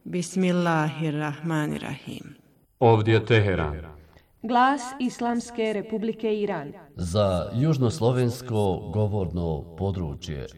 Bismillahirrahmanirrahim. Ovdje je Teheran. Glas Islamske Republike Iran. Za južnoslovensko govorno područje.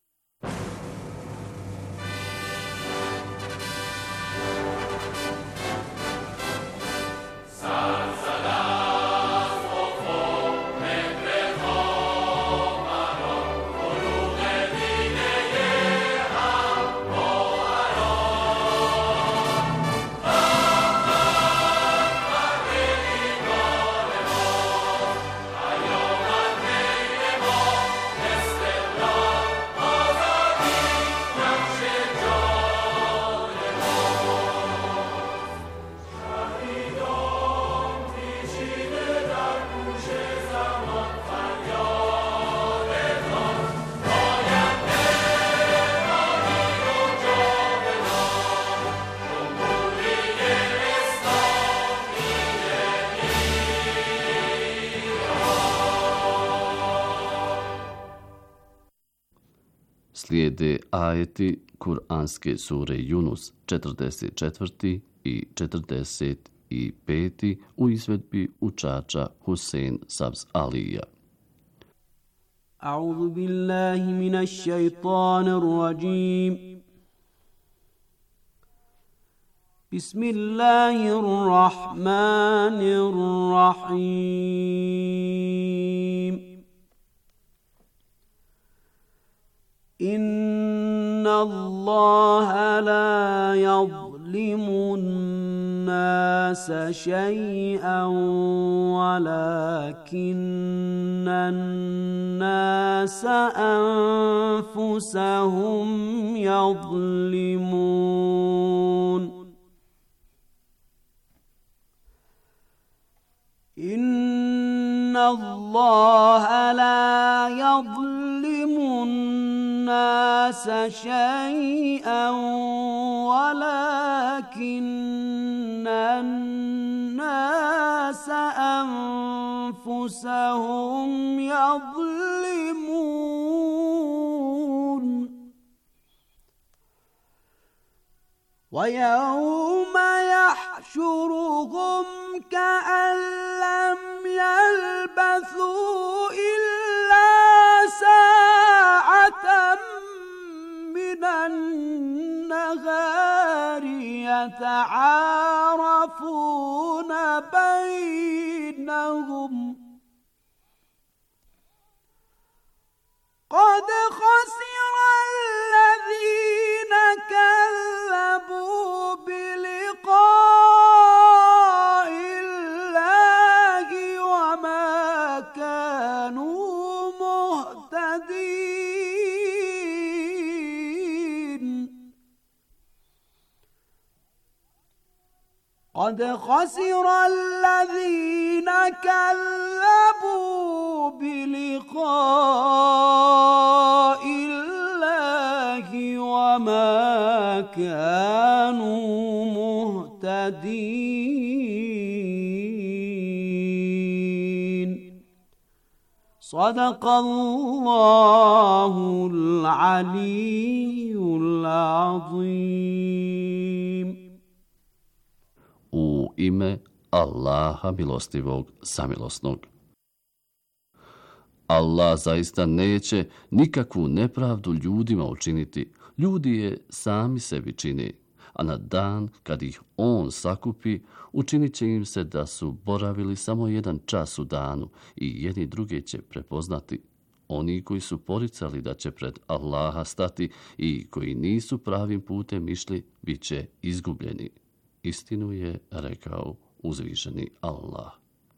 Slijede ajeti Kur'anske sure Yunus 44. i 45. u izvedbi učača Husein Sabz Alija. A'udhu billahi minash shaitanir rajim. Bismillahirrahmanirrahim. إن الله لا يظلم الناس شيئا ولكن الناس أنفسهم يظلمون إن الله لا يظلم الناس شيئا ولكن الناس أنفسهم يظلمون ويوم يحشرهم كأن لم يلبثوا إلا ساعة من النهار يتعارفون بينهم قد خسر الذين كذبوا بلقاء الله وما كانوا مهتدين قد خسر الذين كذبوا بلقاء الله وما كانوا مهتدين صدق الله العلي العظيم. U ime Allaha milostivog samilosnog. Allah zaista neće nikakvu nepravdu ljudima učiniti. Ljudi je sami sebi čini, a na dan kad ih on sakupi, učinit će im se da su boravili samo jedan čas u danu i jedni druge će prepoznati. Oni koji su poricali da će pred Allaha stati i koji nisu pravim putem išli, bit će izgubljeni. Istinu je rekao uzvišeni Allah.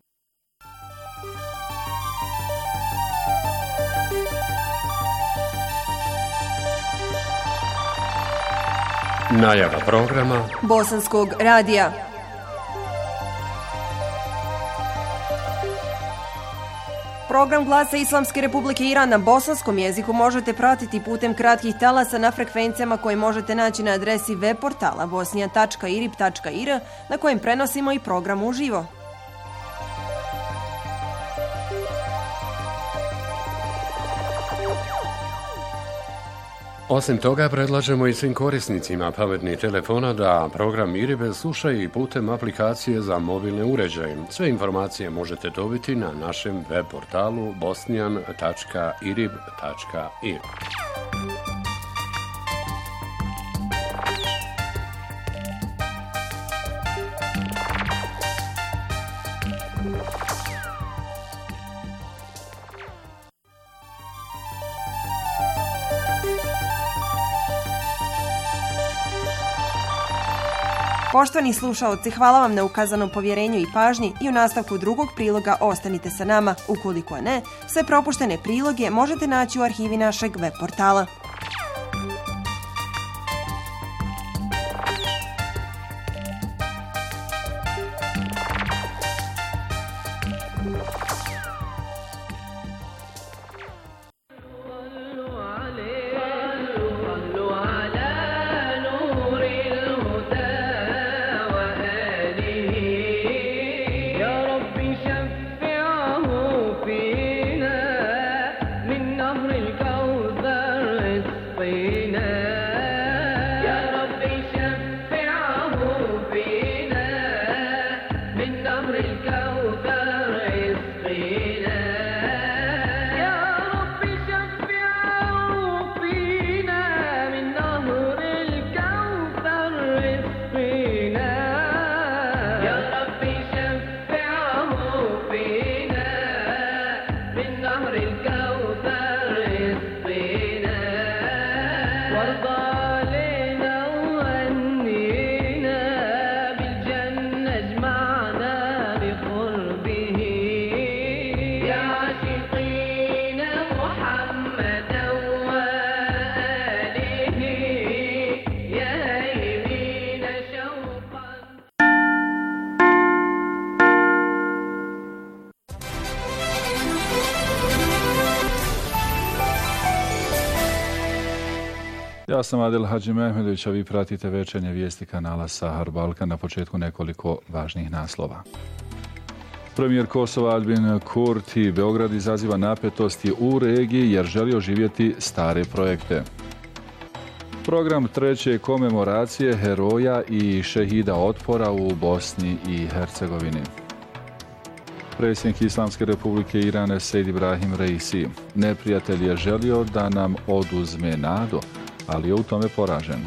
Najava programa Bosanskog radija. Program Glasa Islamske Republike Iran na bosanskom jeziku možete pratiti putem kratkih talasa na frekvencijama koje možete naći na adresi web portala bosnija.irib.ir na kojem prenosimo i program uživo. Osim toga, predlažemo i svim korisnicima pametnih telefona da program IRIB slušaju i putem aplikacije za mobilne uređaje. Sve informacije možete dobiti na našem web portalu bosnian.irib.ir. Poštovani slušaoci, hvala vam na ukazanom povjerenju i pažnji i u nastavku drugog priloga ostanite sa nama. Ukoliko ne, sve propuštene priloge možete naći u arhivi našeg web portala. Ja sam Adil Hadži Mehmedović, a vi pratite večernje vijesti kanala Sahar Balkan. Na početku nekoliko važnih naslova. Premijer Kosova Albin Kurti, Beograd izaziva napetosti u regiji jer želi oživjeti stare projekte. Program treće komemoracije heroja i šehida otpora u Bosni i Hercegovini. Predsjednik Islamske republike Iran Sejd Ibrahim Reisi. Neprijatelj je želio da nam oduzme nadu, ali je u tome poražen.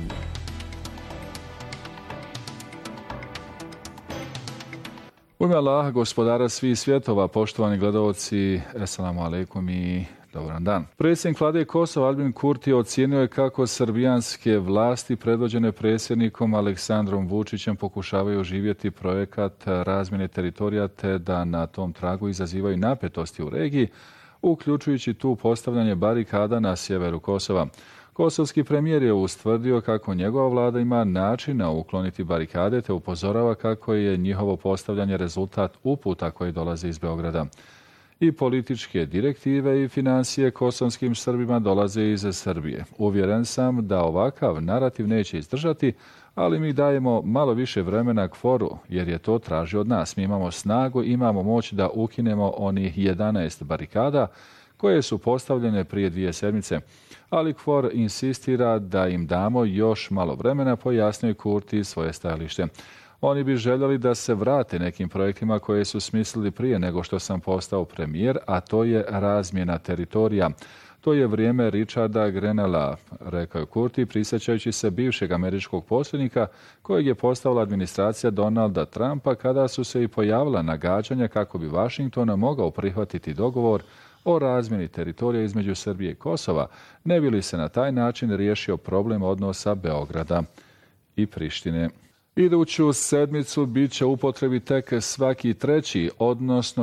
U ime Allaha, gospodara svih svjetova, poštovani gledaoci, eselamu alejkum i dobar dan. Predsjednik vlade Kosova Albin Kurti ocijenio je kako srbijanske vlasti predvođene predsjednikom Aleksandrom Vučićem pokušavaju oživjeti projekat razmjene teritorija te da na tom tragu izazivaju napetosti u regiji, uključujući tu postavljanje barikada na sjeveru Kosova. Kosovski premijer je ustvrdio kako njegova vlada ima načina ukloniti barikade te upozorava kako je njihovo postavljanje rezultat uputa koji dolaze iz Beograda. I političke direktive i financije kosovskim Srbima dolaze iz Srbije. Uvjeren sam da ovakav narativ neće izdržati, ali mi dajemo malo više vremena KFOR-u, jer je to traži od nas. Mi imamo snagu, imamo moć da ukinemo onih 11 barikada koje su postavljene prije 2 sedmice. Ali KFOR insistira da im damo još malo vremena, pojasnio Kurti svoje stajalište. Oni bi željeli da se vrate nekim projektima koje su smislili prije nego što sam postao premijer, a to je razmjena teritorija. To je vrijeme Richarda Grenella, rekao je Kurti, prisjećajući se bivšeg američkog posrednika kojeg je postavila administracija Donalda Trumpa kada su se i pojavila nagađanja kako bi Washington mogao prihvatiti dogovor o razmjeni teritorija između Srbije i Kosova, ne bi li se na taj način riješio problem odnosa Beograda i Prištine. Iduću sedmicu bit će upotrebi tek svaki treći, odnosno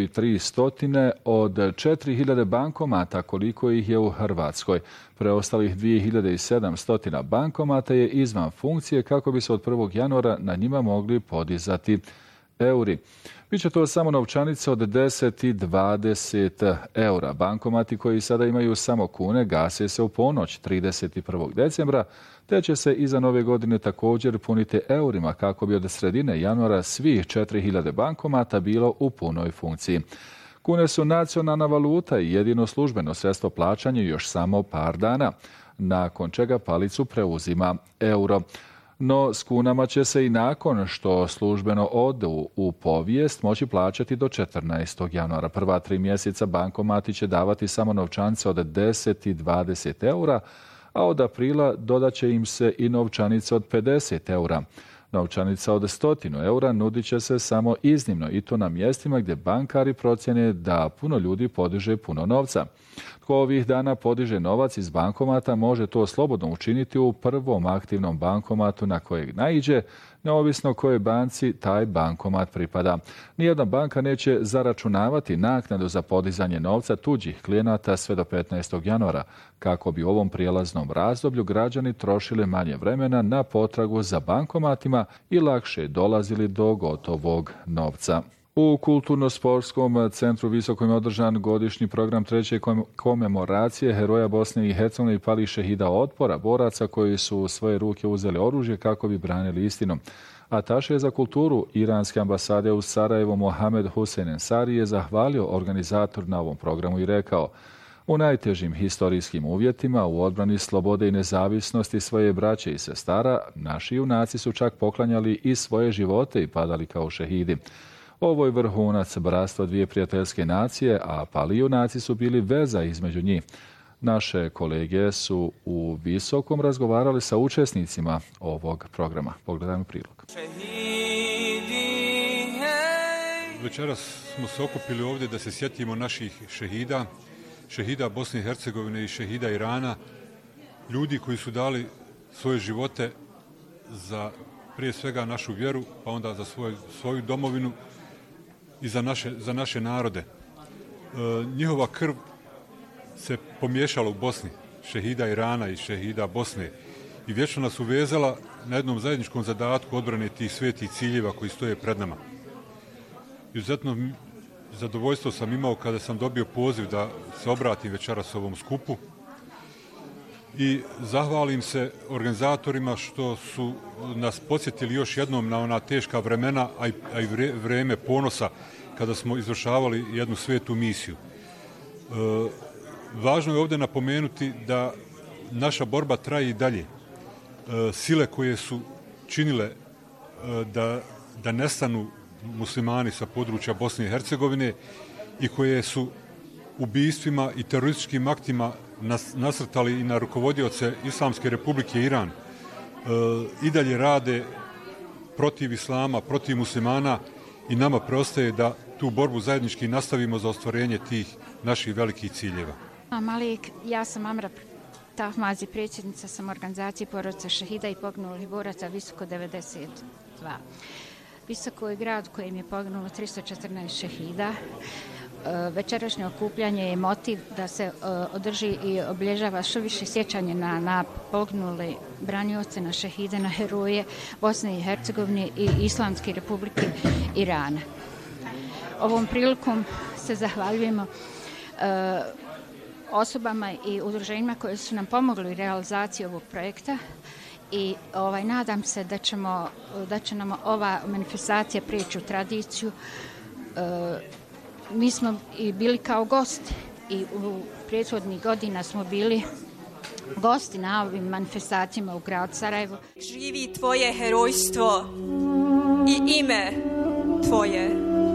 1300 od 4000 bankomata koliko ih je u Hrvatskoj. Preostalih 2700 bankomata je izvan funkcije kako bi se od 1. januara na njima mogli podizati euri. Biće to samo novčanice od 10 i 20 eura. Bankomati koji sada imaju samo kune gase se u ponoć 31. decembra, te će se iza nove godine također puniti eurima kako bi od sredine januara svih 4000 bankomata bilo u punoj funkciji. Kune su nacionalna valuta i jedino službeno sredstvo plaćanja još samo par dana. nakon čega palicu preuzima euro. No, s kunama će se i nakon što službeno odu u povijest moći plaćati do 14. januara. Prva 3 mjeseca bankomati će davati samo novčanice od 10 i 20 eura, a od aprila dodat će im se i novčanice od 50 eura. Novčanica od 100 eura nudit će se samo iznimno i to na mjestima gdje bankari procjene da puno ljudi podiže puno novca. Tko ovih dana podiže novac iz bankomata može to slobodno učiniti u prvom aktivnom bankomatu na kojeg naiđe, neovisno kojoj banci taj bankomat pripada. Nijedna banka neće zaračunavati naknadu za podizanje novca tuđih klijenata sve do 15. januara, kako bi u ovom prijelaznom razdoblju građani trošili manje vremena na potragu za bankomatima i lakše dolazili do gotovog novca. U Kulturno-sportskom centru Visokom je održan godišnji program 3. komemoracije heroja Bosne i Hercegovine i palih šehida otpora, boraca koji su u svoje ruke uzeli oružje kako bi branili istinu. Ataše za kulturu Iranske ambasade u Sarajevu Mohamed Hussein Ensari je zahvalio organizator na ovom programu i rekao: u najtežim historijskim uvjetima u odbrani slobode i nezavisnosti svoje braće i sestara, naši junaci su čak poklanjali i svoje živote i padali kao šehidi. Ovo je vrhunac bratstva dvije prijateljske nacije, a pali junaci su bili veza između njih. Naše kolege su u Visokom razgovarali sa učesnicima ovog programa. Pogledajmo prilog. Večeras smo se okupili ovdje da se sjetimo naših šehida, šehida Bosne i Hercegovine i šehida Irana, ljudi koji su dali svoje živote za prije svega našu vjeru, pa onda za svoju domovinu i za naše narode. Njihova krv se pomiješala u Bosni, šehida Irana i šehida Bosne, i vječno nas uvezala na jednom zajedničkom zadatku odbrane tih svetih ciljeva koji stoje pred nama. Izuzetno zadovoljstvo sam imao kada sam dobio poziv da se obratim večeras ovom skupu i zahvalim se organizatorima što su nas podsjetili još jednom na ona teška vremena, a i vrijeme ponosa kada smo izvršavali jednu svetu misiju. Važno je ovdje napomenuti da naša borba traje i dalje. Sile koje su činile da nestanu muslimani sa područja Bosne i Hercegovine i koje su ubistvima i terorističkim aktima nasrtali i na rukovodioce Islamske republike Iran, i dalje rade protiv islama, protiv muslimana, i nama preostaje da tu borbu zajednički nastavimo za ostvarenje tih naših velikih ciljeva. Malik, ja sam Amra Tahmazi, predsjednica sam organizacije porodice šehida i poginulih boraca Visoko 92. Visoko je grad u kojem je poginulo 314 šehida. Večerašnje okupljanje je motiv da se održi i obilježava što više sjećanje na poginule branioce, na šehide, na heroje Bosne i Hercegovine i Islamske republike Irana. Ovom prilikom se zahvaljujemo osobama i udruženjima koje su nam pomogli u realizaciji ovog projekta i nadam se da će nam ova manifestacija prijeći u tradiciju. Mi smo i bili kao gosti i u prethodnih godina smo bili gosti na ovim manifestacijama u gradu Sarajevu. Živi tvoje herojstvo i ime tvoje.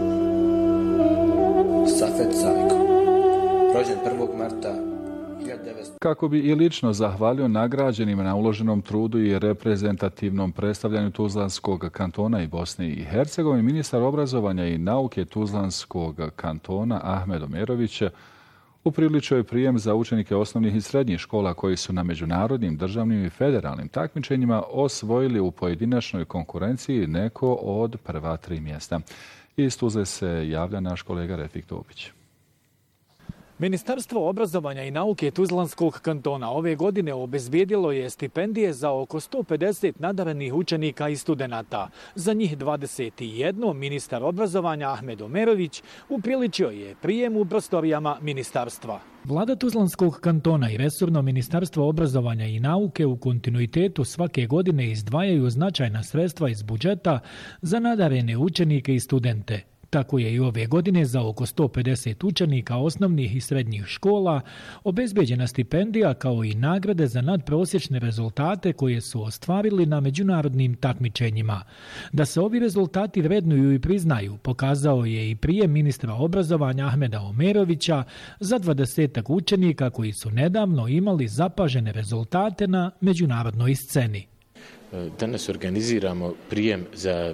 Safet Zajko, rođen 1. marta 1900. Kako bi i lično zahvalio nagrađenima na uloženom trudu i reprezentativnom predstavljanju Tuzlanskog kantona i Bosne i Hercegovine, ministar obrazovanja i nauke Tuzlanskog kantona Ahmed Omerović upriličio je prijem za učenike osnovnih i srednjih škola koji su na međunarodnim, državnim i federalnim takmičenjima osvojili u pojedinačnoj konkurenciji neko od prva 3 mjesta. Iz Tuzle se javlja naš kolega Refik Topić. Ministarstvo obrazovanja i nauke Tuzlanskog kantona ove godine obezbijedilo je stipendije za oko 150 nadarenih učenika i studenata. Za njih 21 ministar obrazovanja Ahmed Omerović upriličio je prijem u prostorijama ministarstva. Vlada Tuzlanskog kantona i resorno ministarstvo obrazovanja i nauke u kontinuitetu svake godine izdvajaju značajna sredstva iz budžeta za nadarene učenike i studente. Tako je i ove godine za oko 150 učenika osnovnih i srednjih škola obezbeđena stipendija kao i nagrade za nadprosječne rezultate koje su ostvarili na međunarodnim takmičenjima. Da se ovi rezultati vrednuju i priznaju pokazao je i prijem ministra obrazovanja Ahmeda Omerovića za 20 učenika koji su nedavno imali zapažene rezultate na međunarodnoj sceni. Danas organiziramo prijem za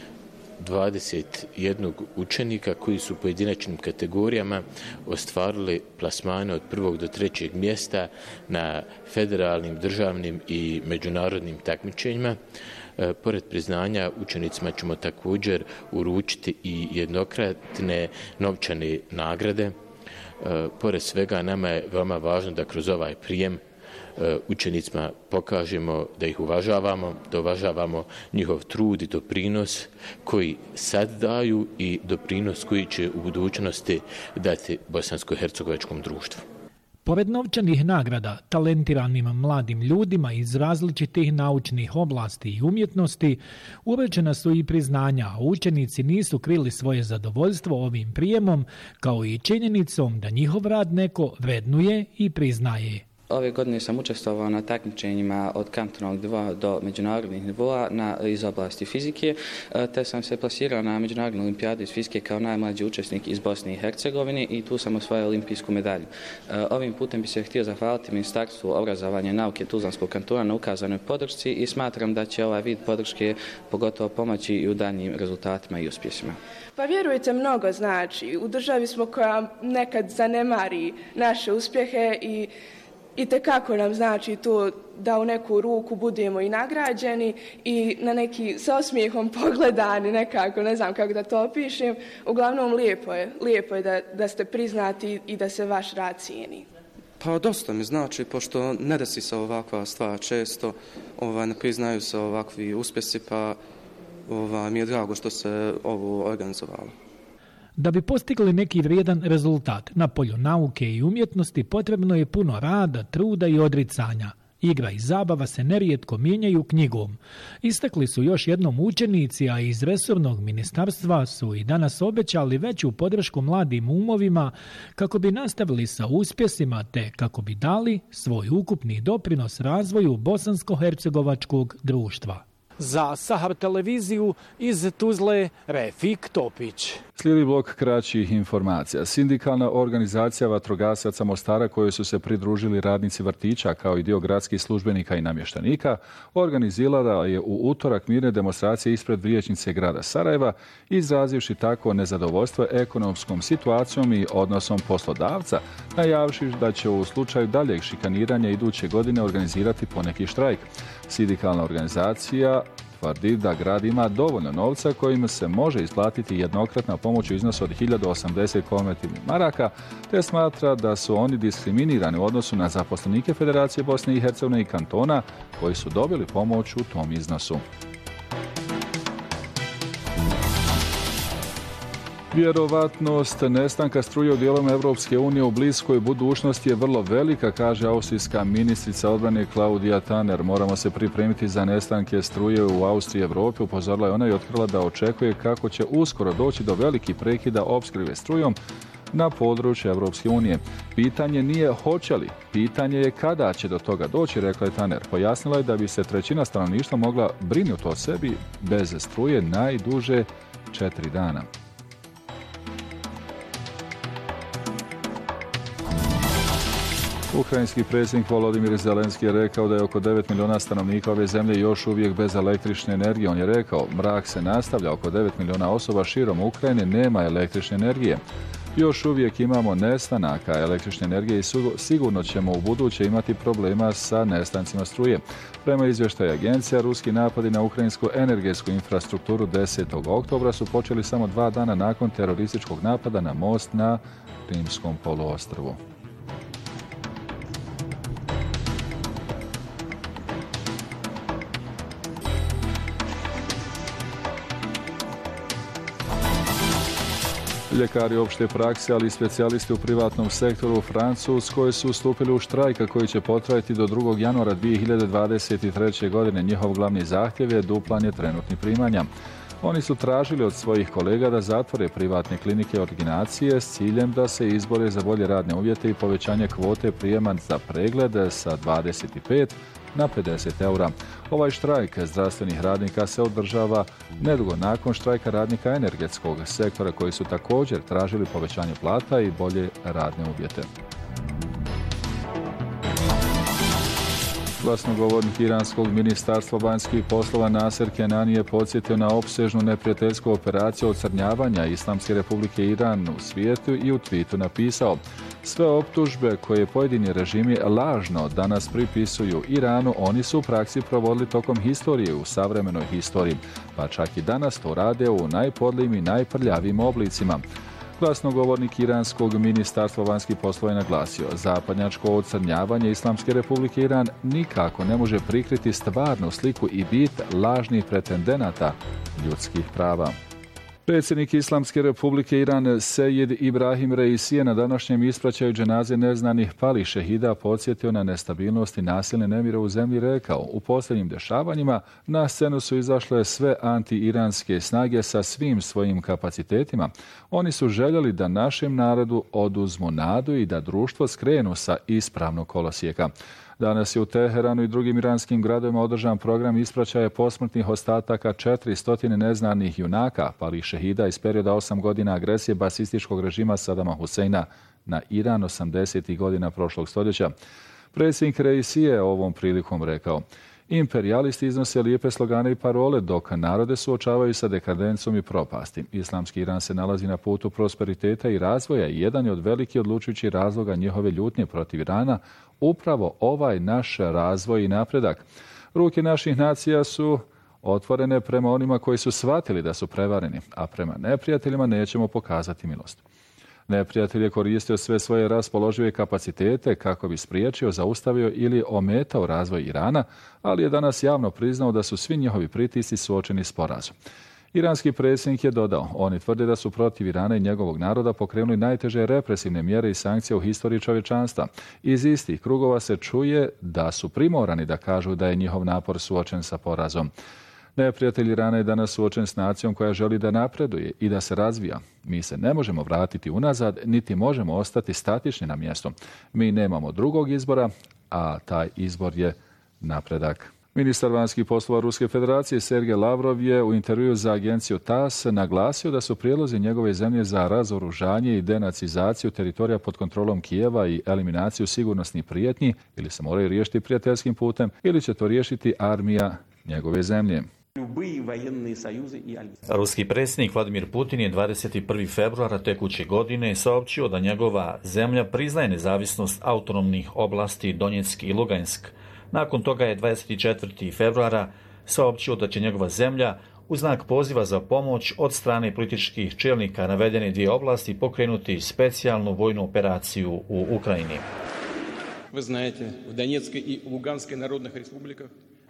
21 učenika koji su u pojedinačnim kategorijama ostvarili plasmane od 1. do 3. mjesta na federalnim, državnim i međunarodnim takmičenjima. Pored priznanja učenicima ćemo također uručiti i jednokratne novčane nagrade. Pored svega nama je veoma važno da kroz ovaj prijem učenicima pokažemo da ih uvažavamo, da uvažavamo njihov trud i doprinos koji sad daju i doprinos koji će u budućnosti dati bosansko-hercegovačkom društvu. Pored novčanih nagrada, talentiranim mladim ljudima iz različitih naučnih oblasti i umjetnosti uručena su i priznanja, a učenici nisu krili svoje zadovoljstvo ovim prijemom, kao i činjenicom da njihov rad neko vrednuje i priznaje. Ove godine sam učestvovao na takmičenjima od kantonalnog nivoa do međunarodnih nivoa iz oblasti fizike, te sam se plasirao na međunarodnu olimpijadu iz fizike kao najmlađi učesnik iz Bosne i Hercegovine i tu sam osvojio olimpijsku medalju. Ovim putem bi se htio zahvaliti Ministarstvu obrazovanja i nauke Tuzlanskog kantona na ukazanoj podršci i smatram da će ovaj vid podrške pogotovo pomoći i u daljnjim rezultatima i uspjesima. Pa vjerujte, mnogo znači. U državi smo koja nekad zanemari naše uspjehe i tekako nam znači to da u neku ruku budemo i nagrađeni i na neki sa osmijehom pogledani nekako, ne znam kako da to opišem. Uglavnom lijepo je da ste priznati i da se vaš rad cijeni. Pa dosta mi znači, pošto ne desi se ovakva stvar često, ne priznaju se ovakvi uspjesi, pa mi je drago što se ovo organizovalo. Da bi postigli neki vrijedan rezultat na polju nauke i umjetnosti potrebno je puno rada, truda i odricanja. Igra i zabava se nerijetko mijenjaju knjigom. Istakli su još jednom učenici, a iz resornog ministarstva su i danas obećali veću podršku mladim umovima kako bi nastavili sa uspjesima te kako bi dali svoj ukupni doprinos razvoju bosansko-hercegovačkog društva. Za Sahar televiziju iz Tuzle, Refik Topić. Slijedi blok kraćih informacija. Sindikalna organizacija vatrogasaca Mostara, kojoj su se pridružili radnici vrtića kao i dio gradskih službenika i namještenika, organizirala je u utorak mirne demonstracije ispred vijećnice grada Sarajeva, izrazivši tako nezadovoljstvo ekonomskom situacijom i odnosom poslodavca, najavivši da će u slučaju daljeg šikaniranja iduće godine organizirati poneki štrajk. Sindikalna organizacija tvrdi da grad ima dovoljno novca kojim se može isplatiti jednokratna pomoć u iznosu od 1080 konvertibilnih maraka, te smatra da su oni diskriminirani u odnosu na zaposlenike Federacije Bosne i Hercegovine i kantona koji su dobili pomoć u tom iznosu. Vjerovatnost nestanka struje u dijelovima Europske unije u bliskoj budućnosti je vrlo velika, kaže austrijska ministrica odbrane Klaudija Tanner. Moramo se pripremiti za nestanke struje u Austriji i Europi, upozorila je ona i otkrila da očekuje kako će uskoro doći do velikih prekida opskrbe strujom na području Europske unije. Pitanje nije hoće li, pitanje je kada će do toga doći, rekla je Tanner. Pojasnila je da bi se trećina stanovništva mogla brinuti o sebi bez struje najduže 4 dana. Ukrajinski predsjednik Volodimir Zelenski je rekao da je oko 9 milijuna stanovnika ove zemlje još uvijek bez električne energije. On je rekao, mrak se nastavlja, oko 9 milijuna osoba širom Ukrajine nema električne energije. Još uvijek imamo nestanaka električne energije i sigurno ćemo u buduće imati problema sa nestancima struje. Prema izvještaju agencija, ruski napadi na ukrajinsku energetsku infrastrukturu 10. oktobra su počeli samo 2 dana nakon terorističkog napada na most na Krimskom poluostrvu. Ljekari opšte prakse, ali i specijalisti u privatnom sektoru u Francuskoj su ustupili u štrajk koji će potrajati do 2. januara 2023. godine. Njihov glavni zahtjev je duplanje trenutnih primanja. Oni su tražili od svojih kolega da zatvore privatne klinike ordinacije s ciljem da se izbore za bolje radne uvjete i povećanje kvote prijema za pregled sa 25 na 50 eura. Ovaj štrajk zdravstvenih radnika se održava nedugo nakon štrajka radnika energetskog sektora koji su također tražili povećanje plata i bolje radne uvjete. Glasnogovornik iranskog ministarstva vanjskih poslova Naser Kenani je podsjetio na opsežnu neprijateljsku operaciju ocrnjavanja Islamske republike Iran u svijetu i u tweetu napisao: sve optužbe koje pojedini režimi lažno danas pripisuju Iranu, oni su u praksi provodili tokom historije u savremenoj historiji, pa čak i danas to rade u najpodlijim i najprljavijim oblicima. Glasnogovornik iranskog ministarstva vanjskih poslova je naglasio: zapadnjačko ocrnjavanje Islamske republike Iran nikako ne može prikriti stvarnu sliku i bit lažnih pretendenata ljudskih prava. Predsjednik Islamske republike Iran Sejid Ibrahim Reisi je na današnjem ispraćaju dženaze neznanih palih šehida podsjetio na nestabilnost i nasilne nemire u zemlji, rekao: u posljednjim dešavanjima na scenu su izašle sve anti-iranske snage sa svim svojim kapacitetima. Oni su željeli da našem narodu oduzmu nadu i da društvo skrenu sa ispravnog kolosijeka. Danas je u Teheranu i drugim iranskim gradovima održan program ispraćaja posmrtnih ostataka 400 neznanih junaka, palih šehida iz perioda 8 godina agresije basističkog režima Sadama Huseina na Iran 80. godina prošlog stoljeća. Predsjednik Reisi je ovom prilikom rekao: imperijalisti iznose lijepe slogane i parole, dok narode suočavaju sa dekadencom i propasti. Islamski Iran se nalazi na putu prosperiteta i razvoja i jedan je od velikih odlučujućih razloga njihove ljutnje protiv Irana upravo ovaj naš razvoj i napredak. Ruke naših nacija su otvorene prema onima koji su shvatili da su prevareni, a prema neprijateljima nećemo pokazati milost. Neprijatelj je koristio sve svoje raspoložive kapacitete kako bi spriječio, zaustavio ili ometao razvoj Irana, ali je danas javno priznao da su svi njihovi pritisci suočeni s porazom. Iranski predsjednik je dodao: oni tvrde da su protiv Irana i njegovog naroda pokrenuli najteže represivne mjere i sankcije u historiji čovječanstva. Iz istih krugova se čuje da su primorani da kažu da je njihov napor suočen sa porazom. Neprijatelj Irana je danas suočen s nacijom koja želi da napreduje i da se razvija. Mi se ne možemo vratiti unazad, niti možemo ostati statični na mjestu. Mi nemamo drugog izbora, a taj izbor je napredak. Ministar vanjskih poslova Ruske federacije Sergej Lavrov je u intervjuu za agenciju TASS naglasio da su prijedlozi njegove zemlje za razoružanje i denacizaciju teritorija pod kontrolom Kijeva i eliminaciju sigurnosnih prijetnji ili se moraju riješiti prijateljskim putem ili će to riješiti armija njegove zemlje. Ruski predsjednik Vladimir Putin je 21. februara tekuće godine saopćio da njegova zemlja priznaje nezavisnost autonomnih oblasti Donjeck i Lugansk. Nakon toga je 24. februara saopćio da će njegova zemlja u znak poziva za pomoć od strane političkih čelnika navedene dvije oblasti pokrenuti specijalnu vojnu operaciju u Ukrajini. Vi znate, u Donjeckoj i Luganskoj narodnih republikah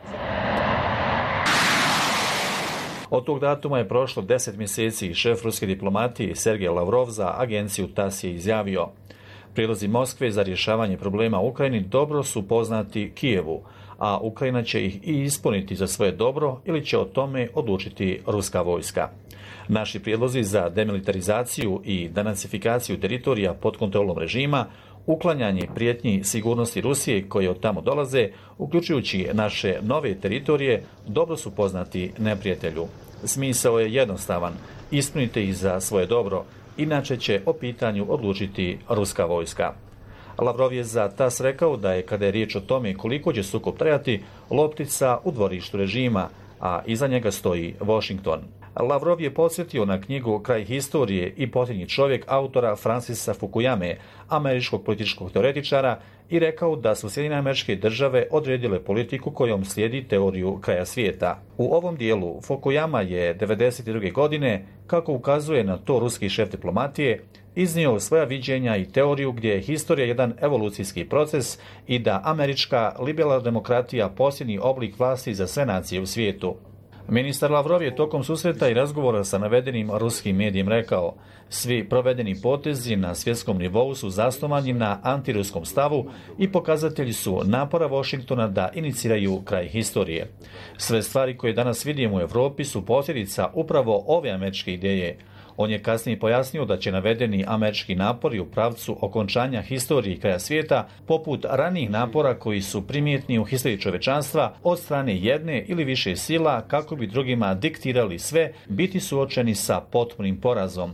od tog datuma je prošlo 10 mjeseci i šef ruske diplomatije Sergej Lavrov za agenciju TASS je izjavio: prijedlozi Moskve za rješavanje problema u Ukrajini dobro su poznati Kijevu, a Ukrajina će ih i ispuniti za svoje dobro ili će o tome odlučiti ruska vojska. Naši prijedlozi za demilitarizaciju i denacifikaciju teritorija pod kontrolom režima, uklanjanje prijetnji sigurnosti Rusije koje od tamo dolaze, uključujući naše nove teritorije, dobro su poznati neprijatelju. Smisao je jednostavan: ispunite ih za svoje dobro, inače će o pitanju odlučiti ruska vojska. Lavrov je za TASS rekao da je, kada je riječ o tome koliko će sukob trajati, loptica u dvorištu režima, a iza njega stoji Washington. Lavrov je podsjetio na knjigu Kraj historije i posljednji čovjek autora Francisa Fukuyame, američkog političkog teoretičara, i rekao da su Sjedinjene Američke Države odredile politiku kojom slijedi teoriju kraja svijeta. U ovom dijelu Fukuyama je 1992. godine, kako ukazuje na to ruski šef diplomatije, iznio svoja viđenja i teoriju gdje je historija jedan evolucijski proces i da američka liberalna demokratija posljednji oblik vlasti za sve nacije u svijetu. Ministar Lavrov je tokom susreta i razgovora sa navedenim ruskim medijem rekao: svi provedeni potezi na svjetskom nivou su zasnovani na antiruskom stavu i pokazatelji su napora Washingtona da iniciraju kraj historije. Sve stvari koje danas vidimo u Europi su posljedica upravo ove američke ideje. On je kasnije pojasnio da će navedeni američki napori u pravcu okončanja historije i kraja svijeta, poput ranijih napora koji su primjetni u historiji čovečanstva od strane jedne ili više sila kako bi drugima diktirali sve, biti suočeni sa potpunim porazom.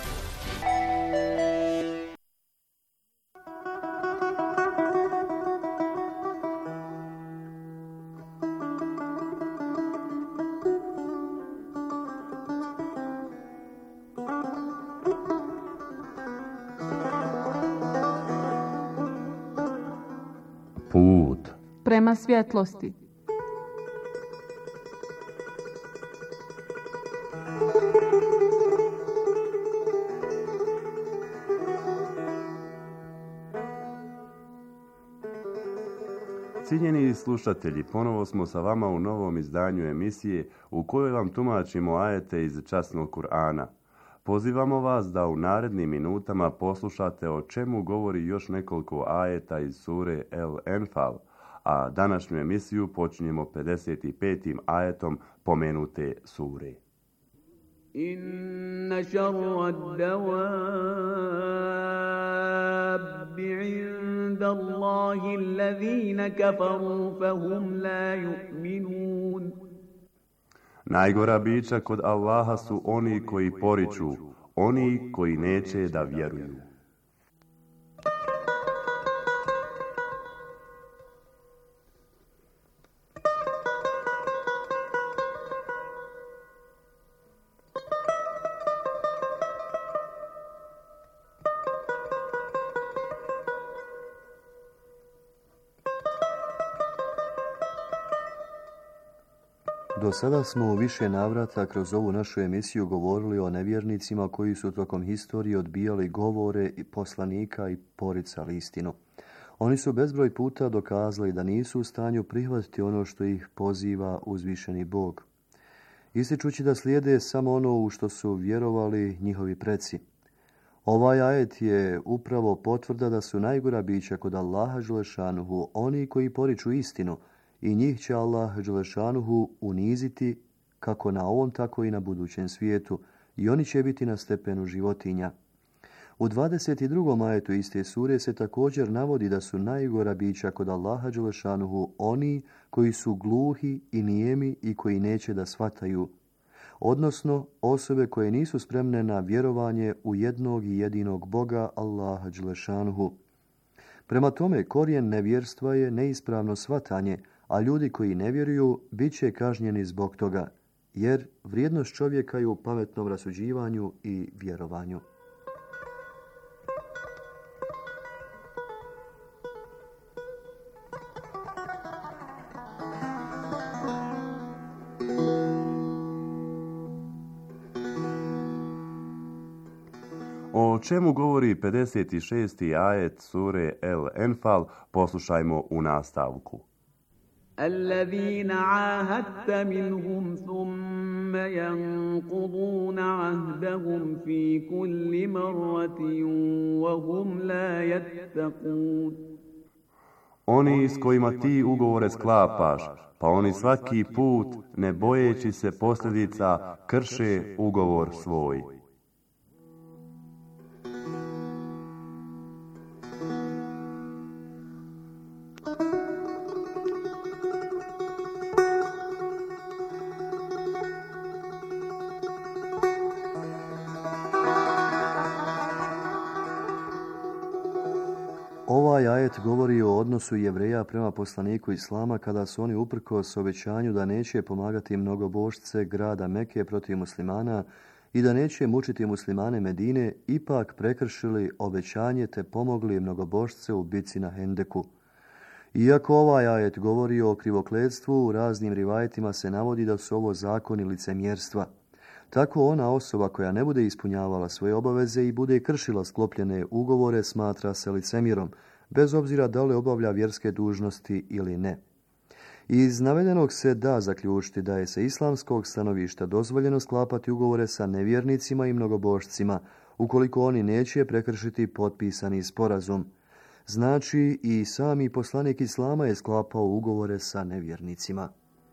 Prema svjetlosti. Cijenjeni slušatelji, ponovo smo sa vama u novom izdanju emisije u kojoj vam tumačimo ajete iz časnog Kur'ana. Pozivamo vas da u narednim minutama poslušate o čemu govori još nekoliko ajeta iz sure El-Enfal, a današnju emisiju počinjemo 55. ajetom pomenute sure. Inna šarra ad-dawabbi inda Allahi allazina kafaru fahum la yu'minun. Najgora bića kod Allaha su oni koji poriču, oni koji neće da vjeruju. Do sada smo u više navrata kroz ovu našu emisiju govorili o nevjernicima koji su tokom historije odbijali govore i poslanika i poricali istinu. Oni su bezbroj puta dokazali da nisu u stanju prihvatiti ono što ih poziva uzvišeni Bog, ističući da slijede samo ono u što su vjerovali njihovi preci. Ovaj ajet je upravo potvrda da su najgora bića kod Allaha dželešanuhu oni koji poriču istinu, i njih će Allah dželešanuhu uniziti kako na ovom tako i na budućem svijetu, i oni će biti na stepenu životinja. U 22. ajetu iste sure se također navodi da su najgora bića kod Allaha dželešanuhu oni koji su gluhi i nijemi i koji neće da shvataju, odnosno osobe koje nisu spremne na vjerovanje u jednog i jedinog Boga Allaha dželešanuhu. Prema tome, korijen nevjerstva je neispravno shvatanje, a ljudi koji ne vjeruju bit će kažnjeni zbog toga, jer vrijednost čovjeka je u pametnom rasuđivanju i vjerovanju. O čemu govori 56. ajet sure El-Enfal, poslušajmo u nastavku. الذين عاهدت منهم ثم ينقضون عهدهم في كل مرة وهم لا يتقون. Oni s kojima ti ugovore sklapaš, pa oni svaki put, ne bojeći se posljedica, krše ugovor svoj. Ovaj ajet govori o odnosu Jevreja prema poslaniku Islama kada su oni uprkos obećanju da neće pomagati mnogobožce grada Meke protiv muslimana i da neće mučiti muslimane Medine, ipak prekršili obećanje te pomogli mnogobožce u bici na Hendeku. Iako ovaj ajet govori o krivokletstvu, u raznim rivajetima se navodi da su ovo zakoni licemjerstva. Tako ona osoba koja ne bude ispunjavala svoje obaveze i bude kršila sklopljene ugovore smatra se licemjerom, bez obzira da li obavlja vjerske dužnosti ili ne. Iz navedenog se da zaključiti da je sa islamskog stanovišta dozvoljeno sklapati ugovore sa nevjernicima i mnogobošcima, ukoliko oni neće prekršiti potpisani sporazum. Znači, i sami poslanik Islama je sklapao ugovore sa nevjernicima.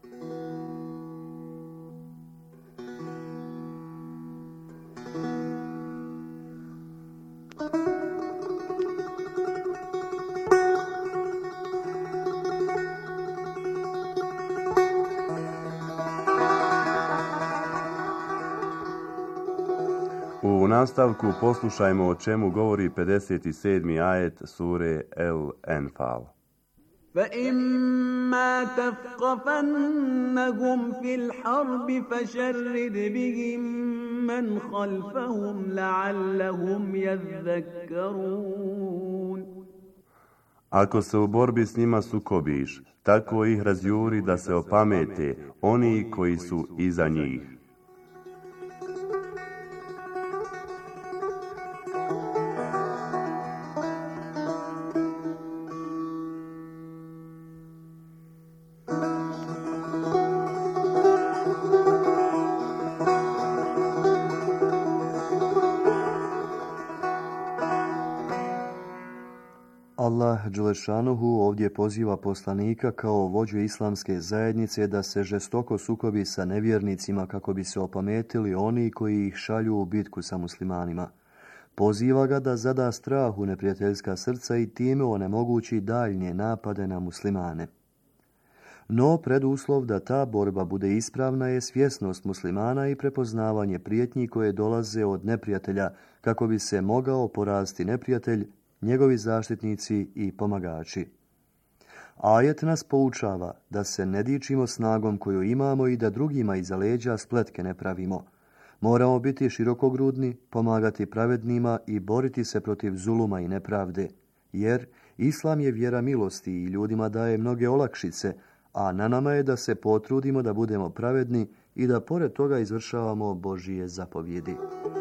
U nastavku poslušajmo o čemu govori 57. ajet sure El-Enfal. فَإِمَّا تَثْقَفَنَّهُمْ فِي الْحَرْبِ فَشَرِّدْ بِهِمْ مَنْ خَلْفَهُمْ لَعَلَّهُمْ يَذَّكَّرُونَ. Ako se u borbi s njima sukobiš, tako ih razjuri da se opamete oni koji su iza njih. Allah Đelešanuhu ovdje poziva poslanika kao vođu islamske zajednice da se žestoko sukobi sa nevjernicima kako bi se opametili oni koji ih šalju u bitku sa muslimanima. Poziva ga da zada strah u neprijateljska srca i time onemogući daljnje napade na muslimane. No preduslov da ta borba bude ispravna je svjesnost muslimana i prepoznavanje prijetnji koje dolaze od neprijatelja kako bi se mogao poraziti neprijatelj, njegovi zaštitnici i pomagači. Ajet nas poučava da se ne dičimo snagom koju imamo i da drugima iza leđa spletke ne pravimo. Moramo biti širokogrudni, pomagati pravednima i boriti se protiv zuluma i nepravde, jer Islam je vjera milosti i ljudima daje mnoge olakšice, a na nama je da se potrudimo da budemo pravedni i da pored toga izvršavamo Božije zapovjedi.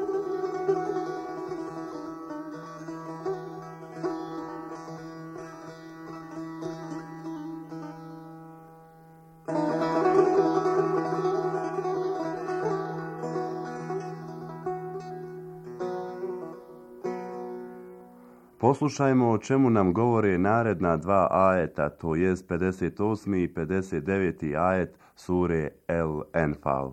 Poslušajmo o čemu nam govore naredna dva ajeta, to jest 58. i 59. ajet sure El-Enfal.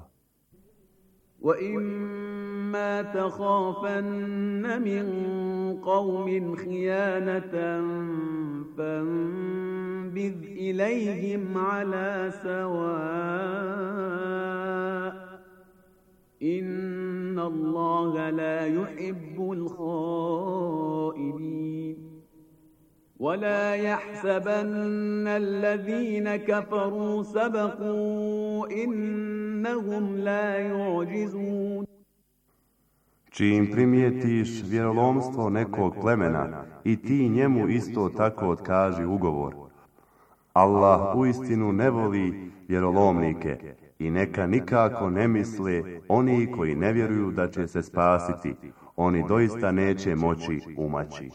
وَإِمَّا تَخَافَنَّ مِنْ قَوْمٍ خِيَانَةً فَانبِذْ إِلَيْهِمْ عَلَى سَوَاءٍ إِنَّ اللَّهَ لَا يُحِبُّ الْخَائِنِينَ وَلَا يَحْسَبَنَّ الَّذِينَ كَفَرُوا سَبَقُوا إِنَّهُمْ لَا يُعْجِزُونَ. Čim primijetiš vjerolomstvo nekog plemena i ti njemu isto tako otkaži ugovor. Allah uistinu ne voli vjerolomnike i neka nikako ne misle oni koji ne vjeruju da će se spasiti. Oni doista neće moći umaći.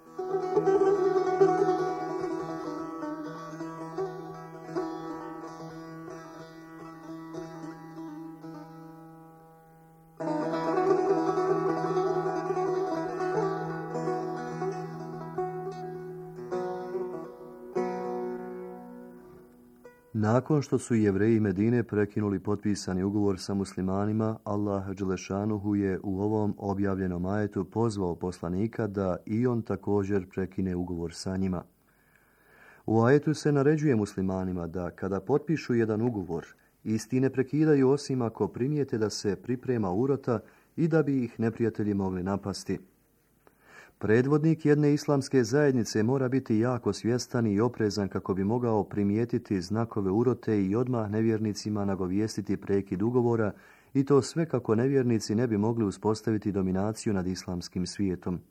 Nakon što su Jevreji Medine prekinuli potpisani ugovor sa muslimanima, Allah Đelešanuhu je u ovom objavljenom ajetu pozvao poslanika da i on također prekine ugovor sa njima. U ajetu se naređuje muslimanima da kada potpišu jedan ugovor, isti ne prekidaju osim ako primijete da se priprema urota i da bi ih neprijatelji mogli napasti. Predvodnik jedne islamske zajednice mora biti jako svjestan i oprezan kako bi mogao primijetiti znakove urote i odmah nevjernicima nagovijestiti prekid ugovora i to sve kako nevjernici ne bi mogli uspostaviti dominaciju nad islamskim svijetom.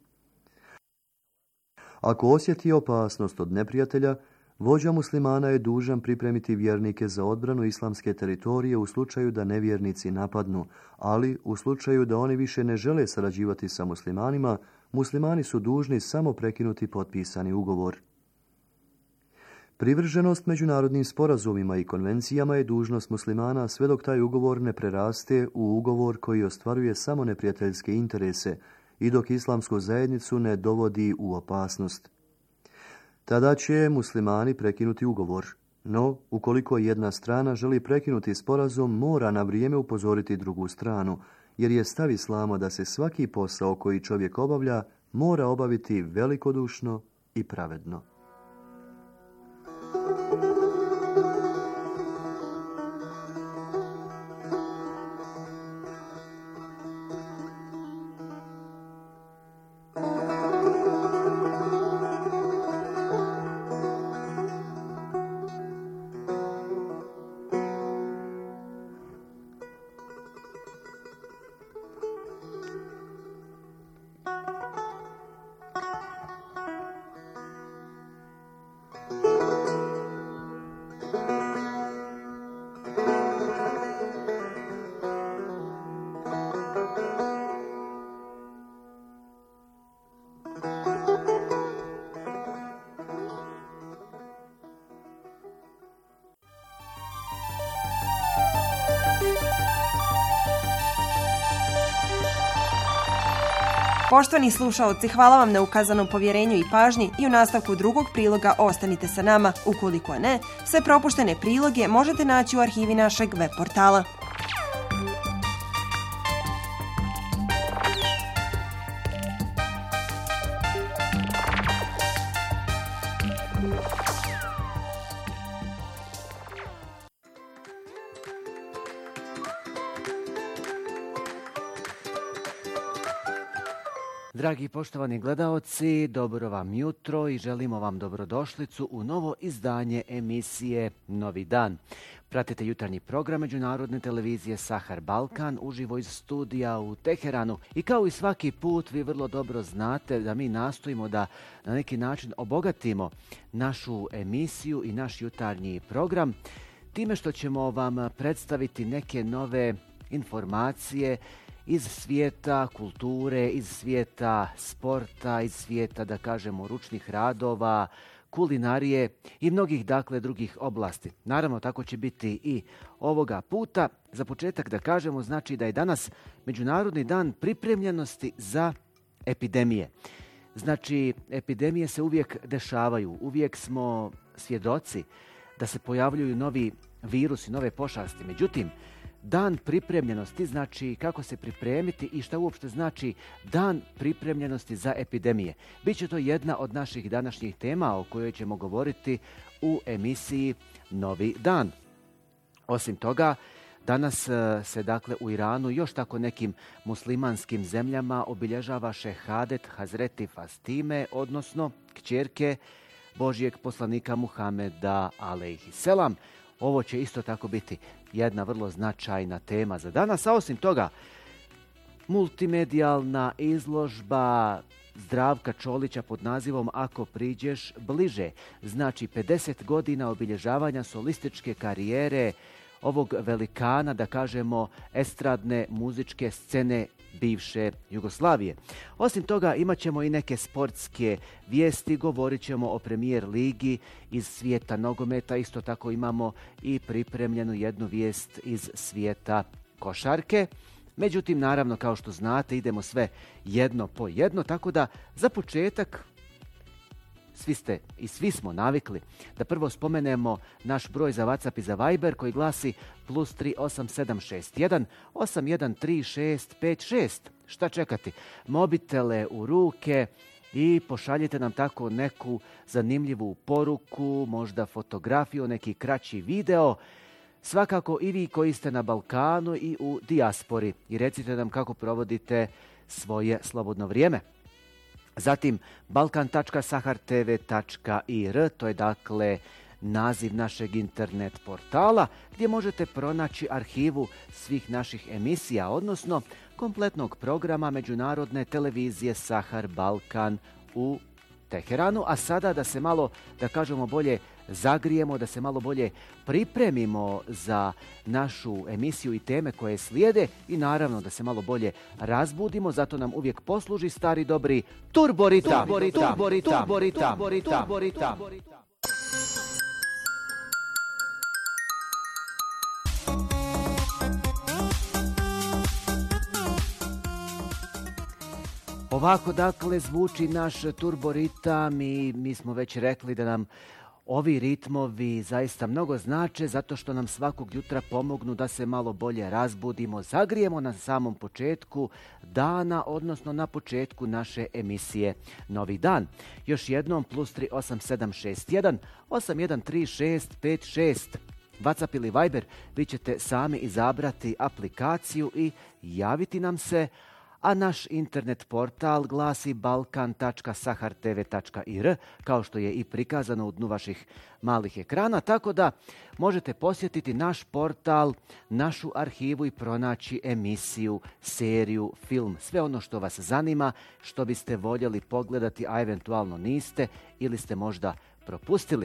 Ako osjeti opasnost od neprijatelja, vođa muslimana je dužan pripremiti vjernike za odbranu islamske teritorije u slučaju da nevjernici napadnu, ali u slučaju da oni više ne žele sarađivati sa muslimanima, muslimani su dužni samo prekinuti potpisani ugovor. Privrženost međunarodnim sporazumima i konvencijama je dužnost muslimana sve dok taj ugovor ne preraste u ugovor koji ostvaruje samo neprijateljske interese i dok islamsku zajednicu ne dovodi u opasnost. Tada će muslimani prekinuti ugovor, no ukoliko jedna strana želi prekinuti sporazum, mora na vrijeme upozoriti drugu stranu, jer je stav islama da se svaki posao koji čovjek obavlja mora obaviti velikodušno i pravedno. Poštovani slušaoci, hvala vam na ukazanom povjerenju i pažnji i u nastavku drugog priloga ostanite sa nama. Ukoliko ne, sve propuštene priloge možete naći u arhivi našeg web portala. Dragi poštovani gledaoci, dobro vam jutro i želimo vam dobrodošlicu u novo izdanje emisije Novi dan. Pratite jutarnji program Međunarodne televizije Sahar Balkan uživo iz studija u Teheranu. I kao i svaki put vi vrlo dobro znate da mi nastojimo da na neki način obogatimo našu emisiju i naš jutarnji program time što ćemo vam predstaviti neke nove informacije iz svijeta kulture, iz svijeta sporta, iz svijeta, da kažemo, ručnih radova, kulinarije i mnogih, dakle, drugih oblasti. Naravno, tako će biti i ovoga puta. Za početak da kažemo, znači da je danas Međunarodni dan pripremljenosti za epidemije. Znači, epidemije se uvijek dešavaju, uvijek smo svjedoci da se pojavljuju novi virusi, nove pošasti. Međutim, dan pripremljenosti znači kako se pripremiti i šta uopšte znači dan pripremljenosti za epidemije. Biće to jedna od naših današnjih tema o kojoj ćemo govoriti u emisiji Novi dan. Osim toga, danas se dakle u Iranu i još tako nekim muslimanskim zemljama obilježava šehadet Hazreti Fastime, odnosno kćerke Božijeg poslanika Muhameda alejhiselam. Ovo će isto tako biti jedna vrlo značajna tema za danas, a osim toga multimedijalna izložba Zdravka Čolića pod nazivom Ako priđeš bliže. Znači 50 godina obilježavanja solističke karijere ovog velikana, da kažemo, estradne muzičke scene bivše Jugoslavije. Osim toga imat ćemo i neke sportske vijesti, govorit ćemo o Premier ligi iz svijeta nogometa, isto tako imamo i pripremljenu jednu vijest iz svijeta košarke. Međutim, naravno, kao što znate, idemo sve jedno po jedno, tako da za početak svi smo navikli da prvo spomenemo naš broj za WhatsApp i za Viber koji glasi +3 8761 813656. Šta čekati? Mobitele u ruke i pošaljite nam tako neku zanimljivu poruku, možda fotografiju, neki kraći video. Svakako i vi koji ste na Balkanu i u dijaspori i recite nam kako provodite svoje slobodno vrijeme. Zatim balkan.sahartv.ir, to je dakle naziv našeg internet portala gdje možete pronaći arhivu svih naših emisija, odnosno kompletnog programa Međunarodne televizije Sahar Balkan u Teheranu. A sada da se malo, da kažemo, bolje zagrijemo, da se malo bolje pripremimo za našu emisiju i teme koje slijede i naravno da se malo bolje razbudimo, zato nam uvijek posluži stari dobri Turboritam. Ovako dakle zvuči naš turboritam i mi smo već rekli da nam ovi ritmovi zaista mnogo znače zato što nam svakog jutra pomognu da se malo bolje razbudimo, zagrijemo na samom početku dana, odnosno na početku naše emisije Novi dan. Još jednom +3 8761 813656. WhatsApp ili Viber, vi ćete sami izabrati aplikaciju i javiti nam se, a naš internet portal glasi balkan.sahartv.ir, kao što je i prikazano u dnu vaših malih ekrana, tako da možete posjetiti naš portal, našu arhivu i pronaći emisiju, seriju, film, sve ono što vas zanima, što biste voljeli pogledati, a eventualno niste ili ste možda propustili.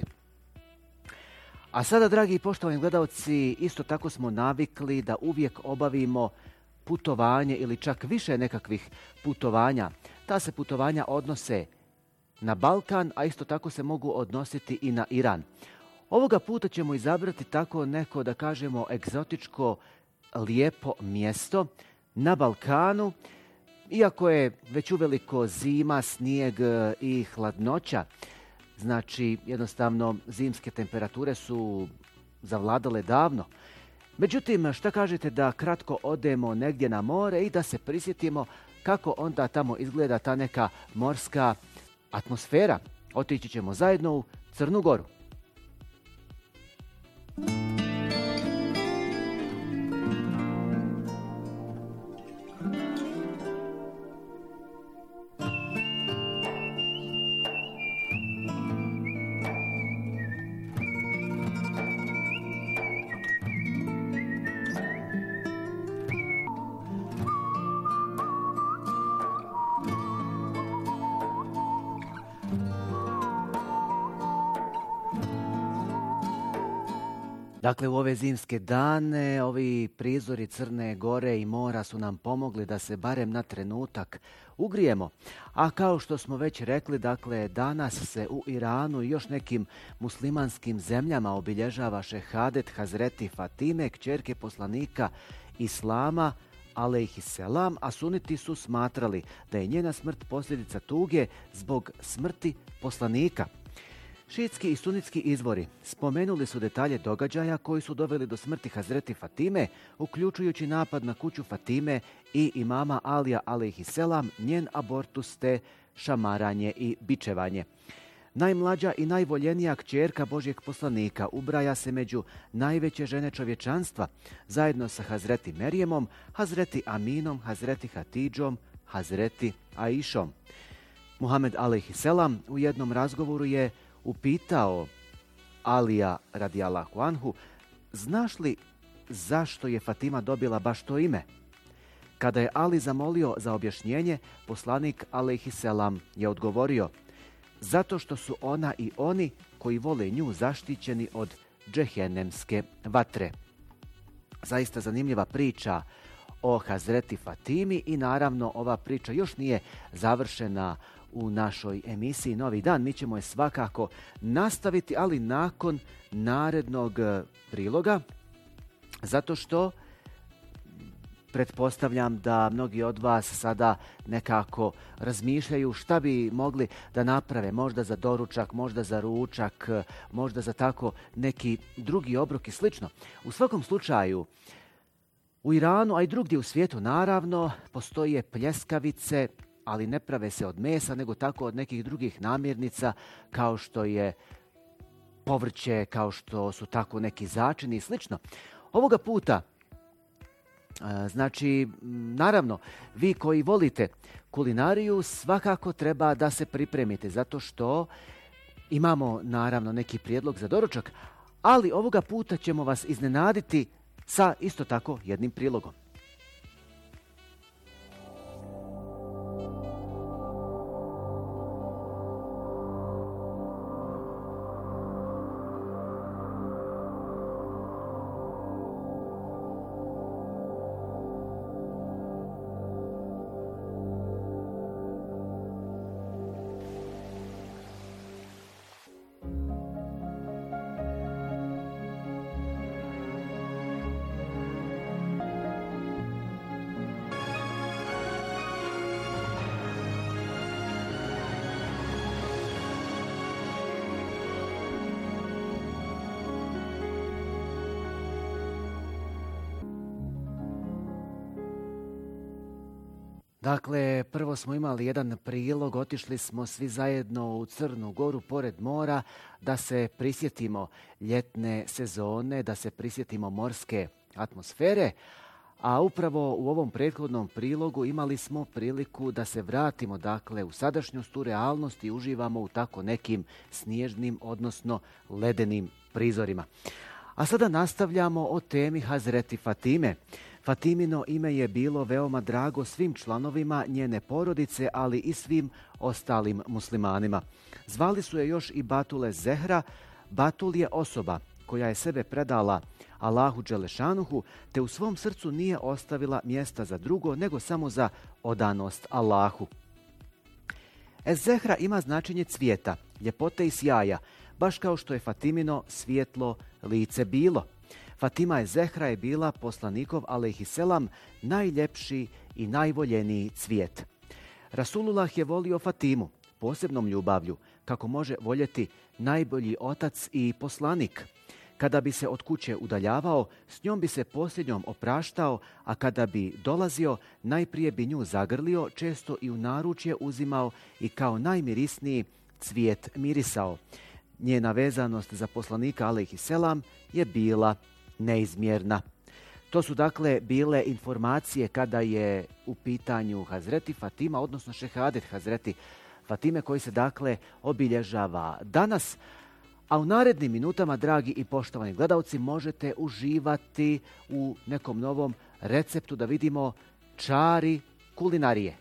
A sada, dragi i poštovani gledalci, isto tako smo navikli da uvijek obavimo putovanje ili čak više nekakvih putovanja. Ta se putovanja odnose na Balkan, a isto tako se mogu odnositi i na Iran. Ovoga puta ćemo izabrati tako neko, da kažemo, egzotičko, lijepo mjesto na Balkanu. Iako je već uveliko zima, snijeg i hladnoća, znači jednostavno zimske temperature su zavladale davno. Međutim, šta kažete da kratko odemo negdje na more i da se prisjetimo kako onda tamo izgleda ta neka morska atmosfera? Otići ćemo zajedno u Crnu Goru. Dakle, u ove zimske dane, ovi prizori Crne Gore i mora su nam pomogli da se barem na trenutak ugrijemo. A kao što smo već rekli, dakle, danas se u Iranu i još nekim muslimanskim zemljama obilježava šehadet Hazreti Fatime, kćerke poslanika Islama, alejhiselam, a suniti su smatrali da je njena smrt posljedica tuge zbog smrti poslanika. Šiitski i sunitski izvori spomenuli su detalje događaja koji su doveli do smrti Hazreti Fatime, uključujući napad na kuću Fatime i imama Alija alejhiselam, njen abortus te šamaranje i bičevanje. Najmlađa i najvoljenija kćerka Božjeg poslanika ubraja se među najveće žene čovječanstva, zajedno sa Hazreti Merijemom, Hazreti Aminom, Hazreti Hatidžom, Hazreti Aišom. Muhammed alejhiselam u jednom razgovoru je upitao Alija radijallahu anhu, znaš li zašto je Fatima dobila baš to ime? Kada je Ali zamolio za objašnjenje, poslanik alejhiselam je odgovorio, zato što su ona i oni koji vole nju zaštićeni od džehennemske vatre. Zaista zanimljiva priča o Hazreti Fatimi i naravno ova priča još nije završena u našoj emisiji Novi dan. Mi ćemo je svakako nastaviti, ali nakon narednog priloga, zato što pretpostavljam da mnogi od vas sada nekako razmišljaju šta bi mogli da naprave, možda za doručak, možda za ručak, možda za tako neki drugi obrok i slično. U svakom slučaju, u Iranu, a i drugdje u svijetu naravno, postoje pljeskavice, ali ne prave se od mesa, nego tako od nekih drugih namirnica, kao što je povrće, kao što su tako neki začini i slično. Ovoga puta, znači, naravno, vi koji volite kulinariju, svakako treba da se pripremite, zato što imamo, naravno, neki prijedlog za doručak, ali ovoga puta ćemo vas iznenaditi sa isto tako jednim prilogom. Dakle, prvo smo imali jedan prilog, otišli smo svi zajedno u Crnu Goru pored mora da se prisjetimo ljetne sezone, da se prisjetimo morske atmosfere, a upravo u ovom prethodnom prilogu imali smo priliku da se vratimo dakle u sadašnjost, u realnost i uživamo u tako nekim snježnim, odnosno ledenim prizorima. A sada nastavljamo o temi Hazreti Fatime. Fatimino ime je bilo veoma drago svim članovima njene porodice, ali i svim ostalim muslimanima. Zvali su je još i Batule Zehra. Batul je osoba koja je sebe predala Allahu Đelešanuhu, te u svom srcu nije ostavila mjesta za drugo, nego samo za odanost Allahu. Ez-Zehra ima značenje cvijeta, ljepote i sjaja, baš kao što je Fatimino svijetlo lice bilo. Fatima Ez-Zehra je bila poslanikov alejhiselam najljepši i najvoljeniji cvijet. Rasulullah je volio Fatimu posebnom ljubavlju, kako može voljeti najbolji otac i poslanik. Kada bi se od kuće udaljavao, s njom bi se posljednjom opraštao, a kada bi dolazio, najprije bi nju zagrlio, često i u naručje uzimao i kao najmirisniji cvijet mirisao. Njena vezanost za poslanika alejhiselam je bila neizmjerna. To su dakle bile informacije kada je u pitanju Hazreti Fatima, odnosno šehadet Hazreti Fatime, koji se dakle obilježava danas. A u narednim minutama, dragi i poštovani gledalci, možete uživati u nekom novom receptu da vidimo čari kulinarije.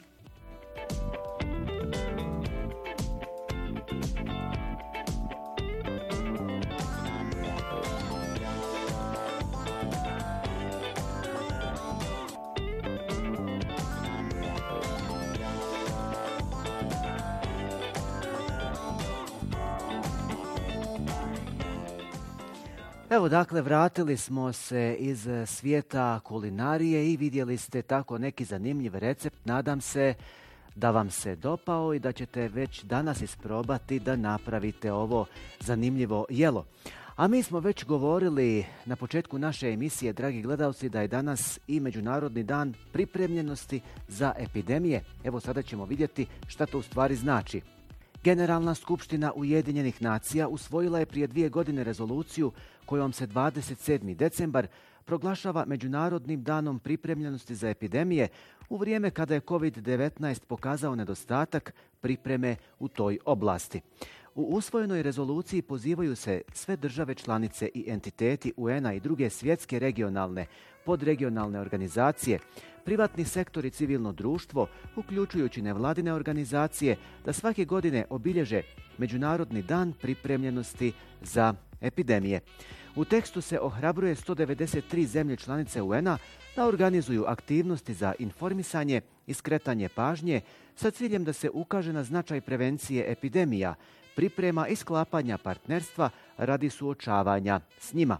Evo dakle, vratili smo se iz svijeta kulinarije i vidjeli ste tako neki zanimljiv recept. Nadam se da vam se dopao i da ćete već danas isprobati da napravite ovo zanimljivo jelo. A mi smo već govorili na početku naše emisije, dragi gledalci, da je danas i Međunarodni dan pripremljenosti za epidemije. Evo sada ćemo vidjeti šta to u stvari znači. Generalna skupština Ujedinjenih nacija usvojila je prije 2 godine rezoluciju kojom se 27. decembar proglašava Međunarodnim danom pripremljenosti za epidemije u vrijeme kada je COVID-19 pokazao nedostatak pripreme u toj oblasti. U usvojenoj rezoluciji pozivaju se sve države članice i entiteti UN-a i druge svjetske regionalne, podregionalne organizacije, privatni sektor i civilno društvo, uključujući nevladine organizacije, da svake godine obilježe Međunarodni dan pripremljenosti za epidemije. U tekstu se ohrabruje 193 zemlje članice UN-a da organizuju aktivnosti za informisanje i skretanje pažnje sa ciljem da se ukaže na značaj prevencije epidemija, priprema i sklapanja partnerstva radi suočavanja s njima.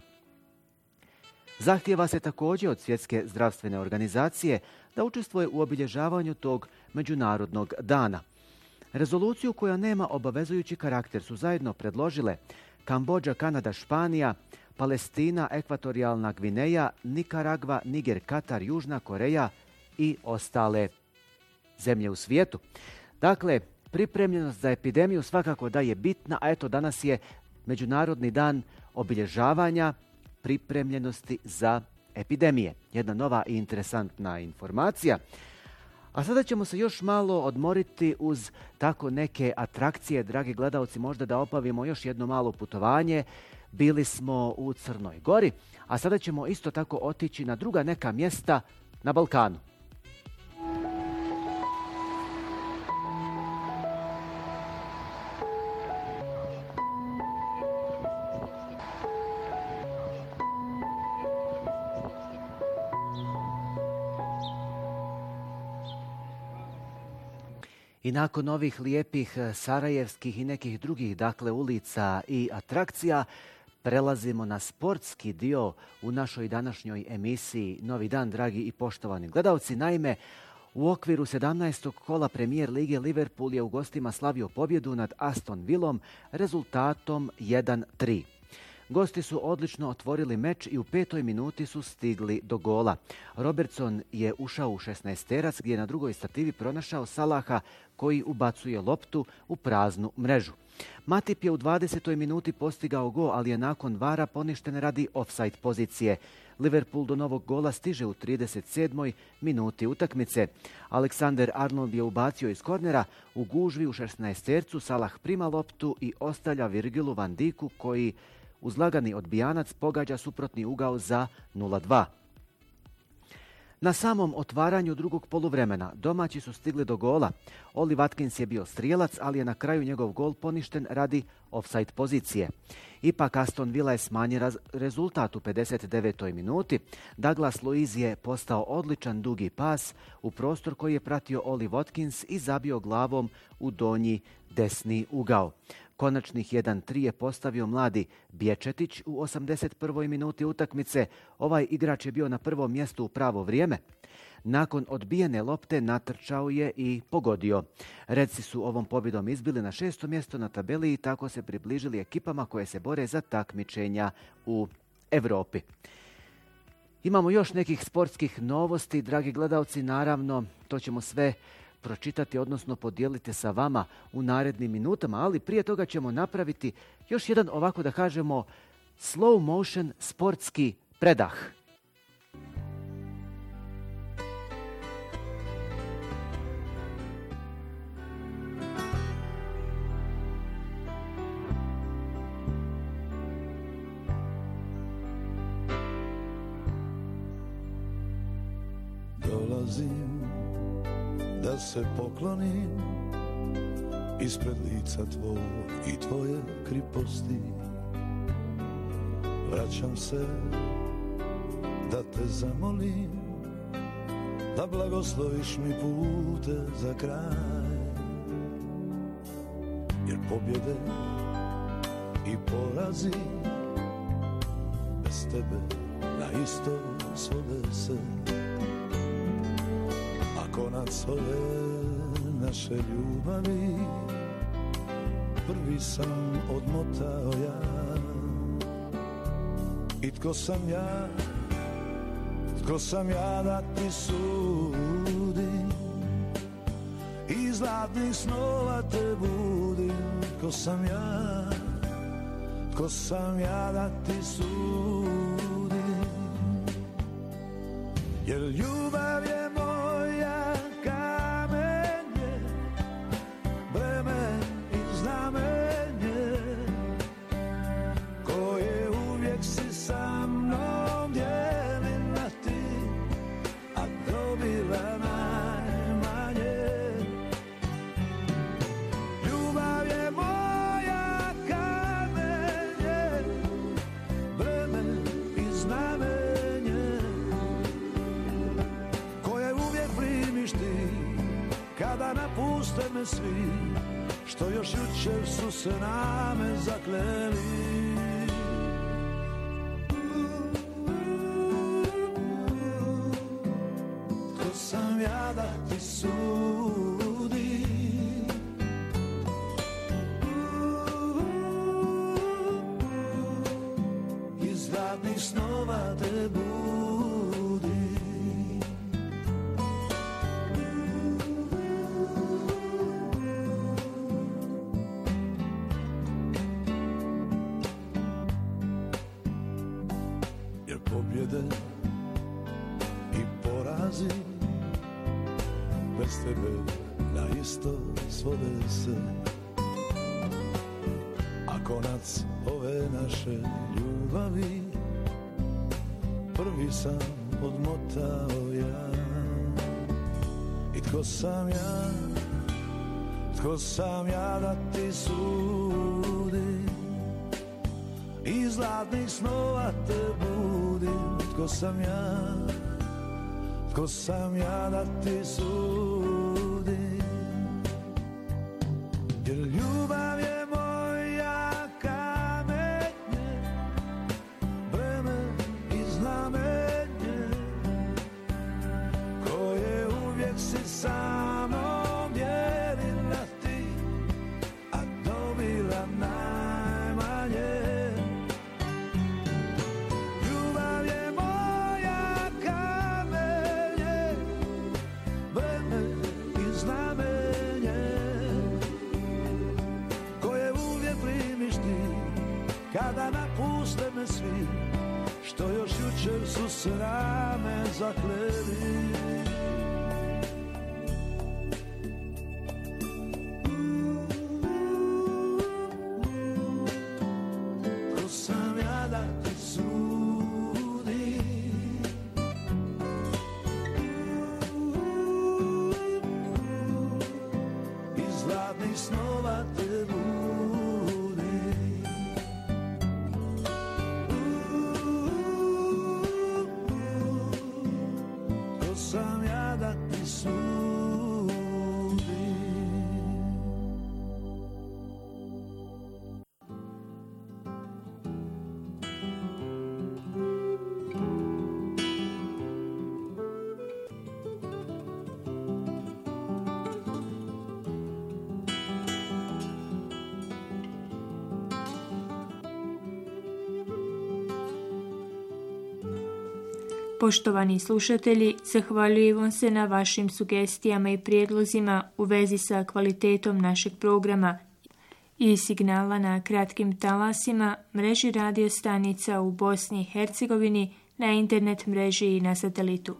Zahtijeva se također od Svjetske zdravstvene organizacije da učestvuje u obilježavanju tog Međunarodnog dana. Rezoluciju koja nema obavezujući karakter su zajedno predložile Kambodža, Kanada, Španija, Palestina, Ekvatorijalna Gvineja, Nikaragva, Niger, Katar, Južna Koreja i ostale zemlje u svijetu. Dakle, pripremljenost za epidemiju svakako da je bitna, a eto danas je Međunarodni dan obilježavanja pripremljenosti za epidemije. Jedna nova i interesantna informacija. A sada ćemo se još malo odmoriti uz tako neke atrakcije, dragi gledalci, možda da opavimo još jedno malo putovanje. Bili smo u Crnoj Gori, a sada ćemo isto tako otići na druga neka mjesta na Balkanu. I nakon ovih lijepih sarajevskih i nekih drugih dakle ulica i atrakcija, prelazimo na sportski dio u našoj današnjoj emisiji Novi dan, dragi i poštovani gledalci. Naime, u okviru 17. kola Premier lige Liverpool je u gostima slavio pobjedu nad Aston Villom rezultatom 1-3. Gosti su odlično otvorili meč i u 5. minuti su stigli do gola. Robertson je ušao u 16-terac gdje je na drugoj stativi pronašao Salaha koji ubacuje loptu u praznu mrežu. Matip je u 20. minuti postigao gol, ali je nakon vara poništen radi ofsajd pozicije. Liverpool do novog gola stiže u 37. minuti utakmice. Alexander Arnold je ubacio iz kornera, u gužvi u 16-tercu Salah prima loptu i ostavlja Virgilu van Dijku koji uz lagani odbijanac pogađa suprotni ugao za 0:2. Na samom otvaranju drugog poluvremena domaći su stigli do gola. Oli Watkins je bio strijelac, ali je na kraju njegov gol poništen radi ofsajd pozicije. Ipak Aston Villa je smanjio rezultat u 59. minuti. Douglas Luiz je postao odličan dugi pas u prostor koji je pratio Oli Watkins i zabio glavom u donji desni ugao. Konačnih 1:3 je postavio mladi Bječetić u 81. minuti utakmice. Ovaj igrač je bio na prvom mjestu u pravo vrijeme. Nakon odbijene lopte natrčao je i pogodio. Redsi su ovom pobjedom izbili na 6. mjesto na tabeli i tako se približili ekipama koje se bore za takmičenja u Europi. Imamo još nekih sportskih novosti, dragi gledalci, naravno to ćemo sve pročitati, odnosno podijeliti sa vama u narednim minutama, ali prije toga ćemo napraviti još jedan, ovako da kažemo, slow motion sportski predah. Dolazim da se poklonim ispred lica tvoj i tvoje kriposti. Vraćam se da te zamolim, da blagosloviš mi pute za kraj. Jer pobjede i porazi bez tebe na isto svode se. Konac ove naše ljubavi prvi sam odmotao ja. I tko sam ja da ti sudim, iz zlatnih snova te budim. Tko sam ja da ti sudim, jer ljubav je moja kamenje, breme i znamenje, koje uvijek si sa mnom dijelila ti, a dobila najmanje. Ljubav je moja kamenje, breme i znamenje, koje uvijek primiš ti, kada napuste me svi, što još jučer su se na me zakleli. Tko sam ja da ti sudim, iz zlatnih snova te budim. Jer pobjede i porazi bez tebe na isto svode se. A konac ove naše ljubavi prvi sam odmotao ja. I tko sam ja da ti sudim, iz zlatnih snova te budim. Tko sam ja da ti sudim, jer ljubav je moja kamenje, breme i znamenje, koje uvijek si sa mnom dijelila ti, a dobila najmanje. jučer su se rame zakleli. Ko sam ja da ti sudim, iz hladnih snova te budim. Ko sam ja da ti sudim. Poštovani slušatelji, zahvaljujem vam se na vašim sugestijama i prijedlozima u vezi sa kvalitetom našeg programa i signala na kratkim talasima, mreži radio stanica u Bosni i Hercegovini, na internet mreži i na satelitu.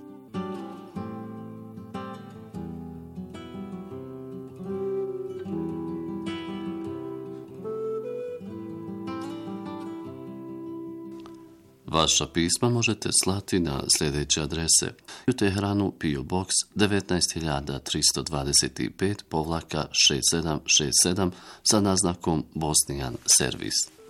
Vaša pisma možete slati na sljedeće adrese: u Teheranu PO Box 19325-6767 sa naznakom Bosnijan servis.